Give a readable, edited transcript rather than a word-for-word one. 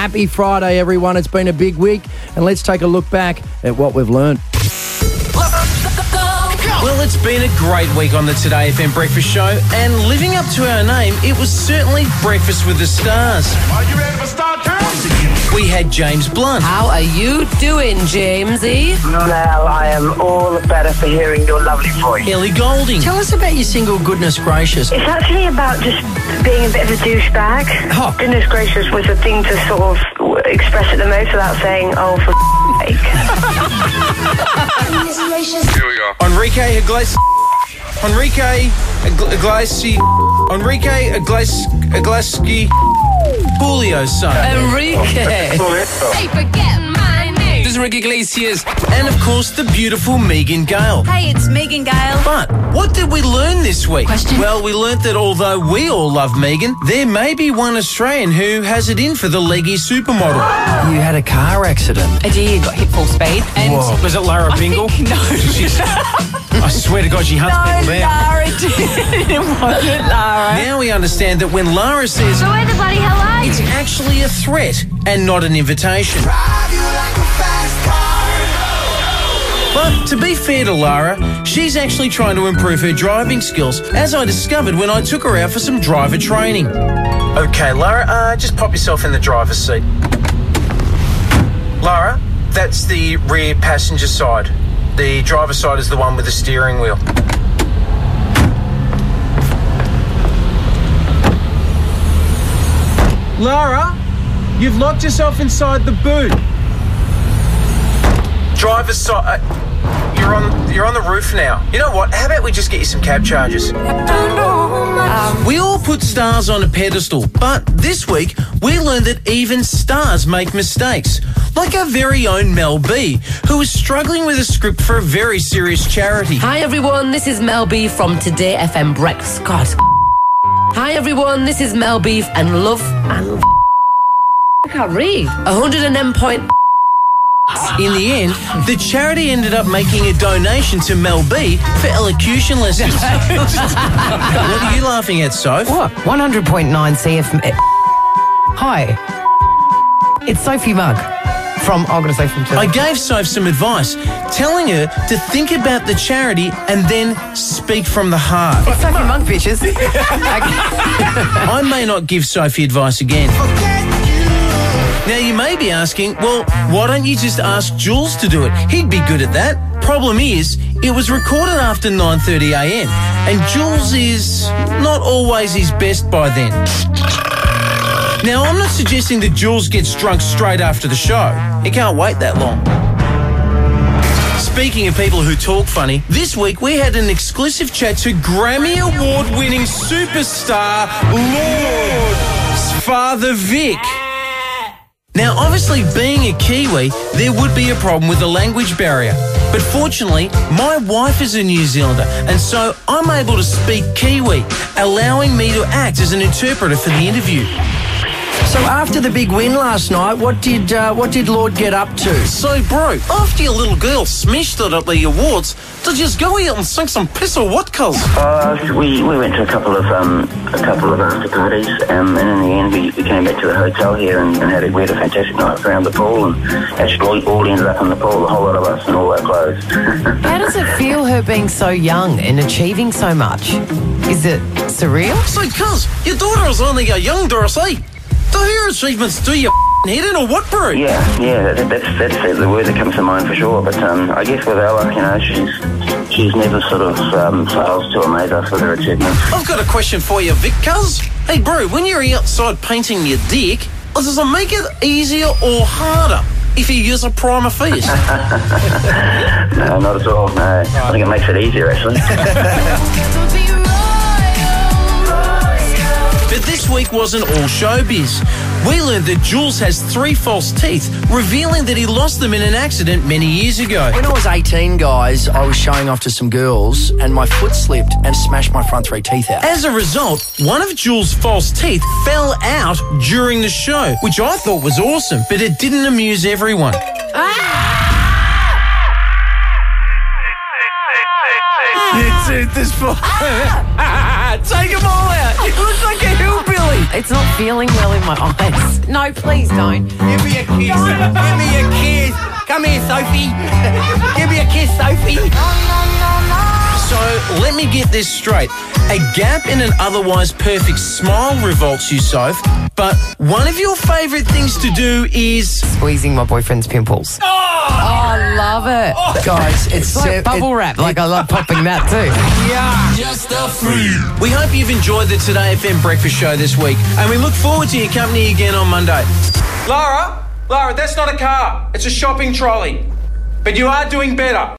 Happy Friday, everyone. It's been a big week, and let's take a look back at what we've learned. Well, it's been a great week on the Today FM Breakfast Show, and living up to our name, it was certainly Breakfast with the Stars. Are you ready for start time? We had James Blunt. How are you doing, Jamesy? Mel, I am all the better for hearing your lovely voice. Ellie Goulding. Tell us about your single Goodness Gracious. It's actually about just being a bit of a douchebag. Oh. Goodness gracious was a thing to sort of express it the most without saying, oh, for sake. Here we go. Enrique Iglesias. Julio's son. Enrique. Hey, forget my name. This is Enrique Iglesias. And, of course, the beautiful Megan Gale. Hey, it's Megan Gale. But what did we learn this week? Question. Well, we learnt that although we all love Megan, there may be one Australian who has it in for the leggy supermodel. You had a car accident. I did, got hit full speed. And Whoa. Was it Lara Bingle? No. I swear to God, she hunts people down. Lara did. It wasn't Lara. Now we understand that when Lara says So where the bloody hell are you? it's actually a threat and not an invitation. But to be fair to Lara, she's actually trying to improve her driving skills, as I discovered when I took her out for some driver training. Okay, Lara, just pop yourself in the driver's seat. Lara, that's the rear passenger side. The driver's side is the one with the steering wheel. Lara, you've locked yourself inside the boot. Driver's side. You're on the roof now. You know what? How about we just get you some cab charges? We all put stars on a pedestal, but this week we learned that even stars make mistakes. Like our very own Mel B, who is struggling with a script for a very serious charity. Hi, everyone. This is Mel B from Today FM Breakfast. God. Hi, everyone. This is Mel B and love and I can't read. 100 point. In the end, the charity ended up making a donation to Mel B for elocution lessons. What are you laughing at, Soph? What? 100.9 CFM. Hi. It's Sophie Mugg from, I'm going to say from I gave Soph some advice, telling her to think about the charity and then speak from the heart. It's Sophie Mugg, bitches. I may not give Sophie advice again. Now, you may be asking, well, why don't you just ask Jules to do it? He'd be good at that. Problem is, it was recorded after 9:30 a.m. and Jules is not always his best by then. Now, I'm not suggesting that Jules gets drunk straight after the show. He can't wait that long. Speaking of people who talk funny, this week we had an exclusive chat to Grammy Award-winning superstar Lord's Father Vic. Now, obviously, being a Kiwi, there would be a problem with the language barrier. But fortunately, my wife is a New Zealander, and so I'm able to speak Kiwi, allowing me to act as an interpreter for the interview. So after the big win last night, what did Lord get up to? So, bro, after your little girl smashed it at the awards, did you just go out and sing some piss or what, cuz? We went to a couple of after parties, and in the end we came back to the hotel here and we had a fantastic night around the pool, and actually all ended up in the pool, a whole lot of us in all our clothes. How does it feel, her being so young and achieving so much? Is it surreal? So, cuz, your daughter is only a young Dorothy. Do her achievements do your head in or what, bro? Yeah, that's the word that comes to mind for sure. But I guess with Ella, she's never sort of fails to amaze us with her achievements. I've got a question for you, Vic, cuz. Hey, bro, when you're outside painting your dick, does it make it easier or harder if you use a primer face? No, not at all, no. I think it makes it easier, actually. But this week wasn't all showbiz. We learned that Jules has 3 false teeth, revealing that he lost them in an accident many years ago. When I was 18, guys, I was showing off to some girls and my foot slipped and smashed my front 3 teeth out. As a result, one of Jules' false teeth fell out during the show, which I thought was awesome, but it didn't amuse everyone. Your tooth is falling. Take them all out. You look like a hillbilly. It's not feeling well in my eyes. No, please don't. Give me a kiss. Give me a kiss. Come here, Sophie. Give me a kiss, Sophie. So let me get this straight. A gap in an otherwise perfect smile revolts you, Soph, but one of your favourite things to do is... Squeezing my boyfriend's pimples. Oh, I love it. Guys, It's like bubble wrap. Like, I love popping that too. We hope you've enjoyed the Today FM breakfast show this week, and we look forward to your company again on Monday. Lara, that's not a car. It's a shopping trolley. But you are doing better.